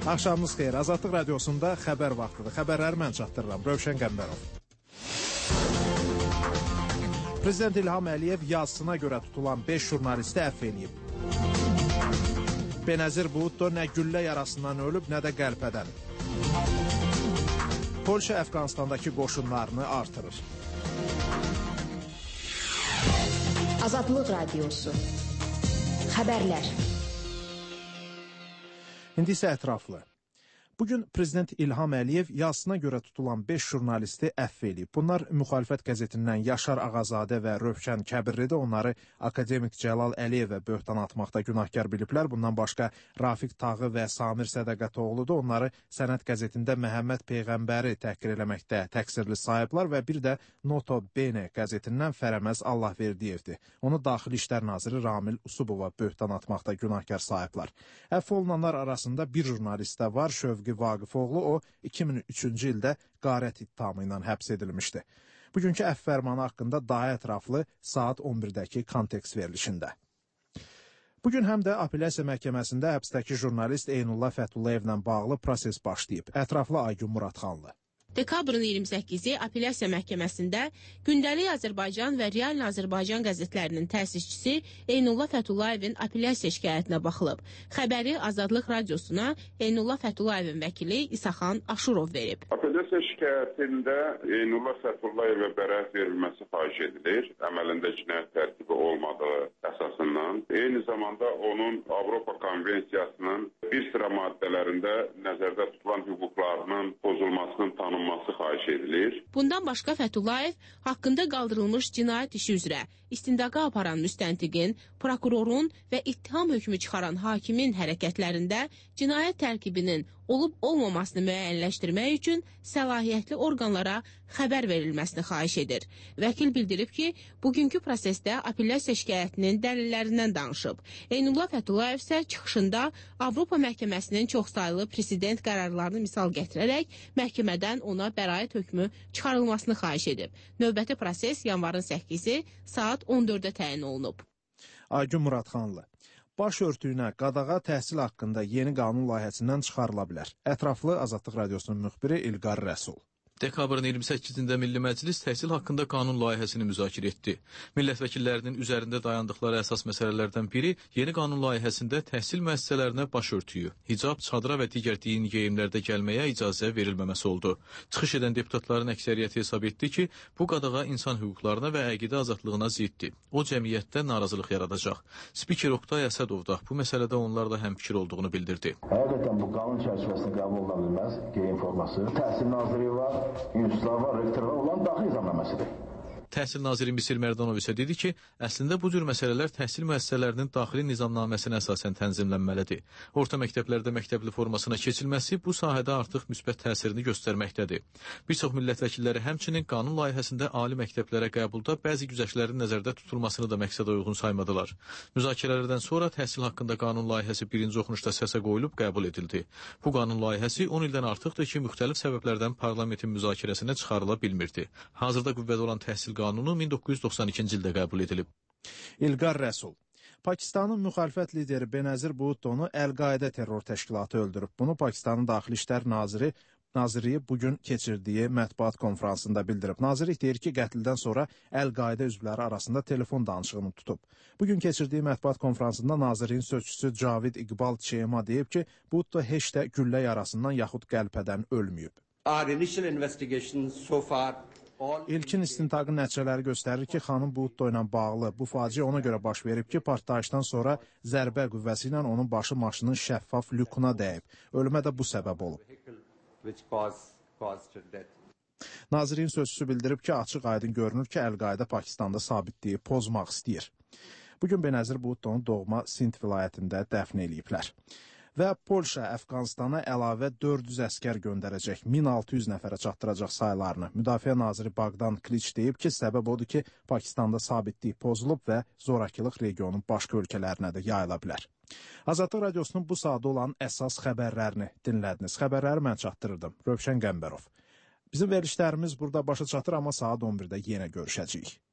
Axşamınız xeyir. Azadlıq radiosunda xəbər vaxtıdır. Xəbərləri mən çatdırıram. Rövşən Qəmbərov. Prezident İlham Əliyev yazısına görə tutulan 5 jurnalisti əfv eləyib. Benazir Bhutto nə güllə yarasından ölüb, nə də qəlpədən. Polşa Əfqanistandakı qoşunlarını artırır. Azadlıq radiosu. Xəbərlər. İndi isə ətraflı. Bugün Prezident İlham Əliyev yazısına görə tutulan 5 jurnalisti əfv eləyib. Bunlar müxalifət qəzetindən Yaşar Ağazadə və Rövşən Kəbirlidir. Onları akademik Cəlal Əliyevə böhtan atmaqda günahkar biliblər. Bundan başqa Rafiq Tağı və Samir Sədəqətoğludur. Onları Sənət qəzetində Məhəmməd Peyğəmbəri təhqir eləməkdə təqsirli sayıblar və bir də Noto Bene qəzetindən Fərəməz Allahverdiyevdir. Onu Daxili İşlər naziri Ramil Usubova böhtan atmaqda günahkar sayıblar. Əfv olunanlar arasında bir jurnalist də var, Şövqi Vaqifoğlu. O 2003-cü ildə qarət ittihamı ilə həbs edilmişdi. Bugünkü əfv fərmanı haqqında daha ətraflı saat 11-dəki kontekst verilişində. Bugün həm də apellyasiya məhkəməsində həbsdəki jurnalist Eynullah Fətullayevlə bağlı proses başlayıb. Ətraflı Aygün Muradxanlı. Dekabrın 28-i apellyasiya məhkəməsində Gündəlik Azərbaycan və Real Azərbaycan qəzetlərinin təsisçisi Eynullah Fətullayevin apellyasiya şikayətinə baxılıb. Xəbəri Azadlıq radiosuna Eynullah Fətullayevin vəkili İsaxan Aşurov verib. Apellyasiya şikayətində Eynullah Fətullayevə bəraət verilməsi xahiş edilir. Əməlində cinayət tərtibi olmadığı əsasından. Eyni zamanda onun Avropa Konvensiyasının bir sıra maddələrində nəzərdə tutulan hüquqlarının pozulmasının tanınması xahiş edilir. Bundan başqa Fətullayev haqqında qaldırılmış cinayət işi üzrə istintaqa aparan müstəntiqin, prokurorun və ittiham hökmü çıxaran hakimin hərəkətlərində cinayət tərkibinin olub-olmamasını müəyyənləşdirmək üçün səlahiyyətli orqanlara xəbər verilməsini xahiş edir. Vəkil bildirib ki, bugünkü prosesdə apellyasiya şikayətinin dəlillərindən danışıb. Eynullah Fətulayev isə çıxışında Avropa məhkəməsinin çoxsaylı prezident qərarlarını misal gətirərək məhkəmədən ona bəraət hökmü çıxarılmasını xahiş edib. Növbəti proses yanvarın 8-i saat 14-də təyin olunub. Aygün Muradxanlı. Baş örtüyünə qadağa təhsil haqqında yeni qanun layihəsindən çıxarıla bilər. Ətraflı Azadlıq radiosunun müxbiri İlqar Rəsul. Dekabrın 28-də Milli Məclis təhsil haqqında qanun layihəsini müzakirə etdi. Millət vəkillərinin üzərində dayandıqları əsas məsələlərdən biri yeni qanun layihəsində təhsil müəssisələrinə başörtüyü, hicab, çadıra və digər dini geyimlərdə gəlməyə icazə verilməməsi oldu. Çıxış edən deputatların əksəriyyəti hesab etdi ki, bu qadağa insan hüquqlarına və əqidə azadlığına ziddir. O cəmiyyətdə narazılıq yaradacaq. Spiker Oqtay Əsədov da bu məsələdə onlarla həmfikir olduğunu bildirdi. Həqiqətən bu qanun çərçivəsində qəbul oluna bilməz geyim forması. Təhsil naziri var. Institutlar var, rektorlar olan daxili nizamnaməsidir. Təhsil naziri Misir Mərdanov isə dedi ki, əslində bu cür məsələlər təhsil müəssisələrinin daxili nizamnaməsinə əsasən tənzimlənməlidir. Orta məktəblərdə məktəbli formasına keçilməsi bu sahədə artıq müsbət təsirini göstərməkdədir. Bir çox millət vəkilləri həmçinin qanun layihəsində ali məktəblərə qəbulda bəzi güzəştlərin nəzərdə tutulmasını da məqsədə uyğun saymadılar. Müzakirələrdən sonra təhsil haqqında qanun layihəsi birinci oxunuşda səsə qoyulub qəbul edildi. Bu qanun layihəsi 10 ildən artıqdır ki, müxtəlif səbəblərdən parlamentin müzakirəsinə çıxarıla bilmirdi. Hazırda qüvvədə olan təhsil qanunu 1992-ci ildə qəbul edilib. İlqar Rəsul. Pakistanın müxalifət lideri Benazir Bhuttonu Əl-Qaidə terror təşkilatı öldürüb. Bunu Pakistanın Daxili İşlər Nazirliyi bugün keçirdiyi mətbuat konfransında bildirib. Nazirlik deyir ki, qətldən sonra Əl-Qaidə üzvləri arasında telefon danışığını tutub. Bugün keçirdiyi mətbuat konfransında Nazirliyin sözçüsü Cavid İqbal Çeyma deyib ki, Bhutto heç də güllə yarasından yaxud qəlpədən ölməyib. İlkin istintaqın nəticələri göstərir ki, xanım Bhutto ilə bağlı bu faciə ona görə baş verib ki, partlayışdan sonra zərbə qüvvəsi ilə onun başı maşının şəffaf lükuna dəyib. Ölümə də bu səbəb olub. Nazirliyin sözçüsü bildirib ki, açıq aydın görünür ki, Əl-Qaidə Pakistanda sabitliyi pozmaq istəyir. Bugün Benazir Bhuttonu doğma Sindh vilayətində dəfn eləyiblər. Və Polşa Əfqanistana əlavə 400 əskər göndərəcək, 1600 nəfərə çatdıracaq saylarını. Müdafiə naziri Baqdan Kliç deyib ki, səbəb odur ki, Pakistanda sabitlik pozulub və zorakılıq regionun başqa ölkələrinə də yayıla bilər. Azadlıq radiosunun bu saatda olan əsas xəbərlərini dinlədiniz. Xəbərləri mən çatdırırdım. Rövşən Qəmbərov. Bizim verilişlərimiz burada başa çatır, amma saat 11-də yenə görüşəcəyik.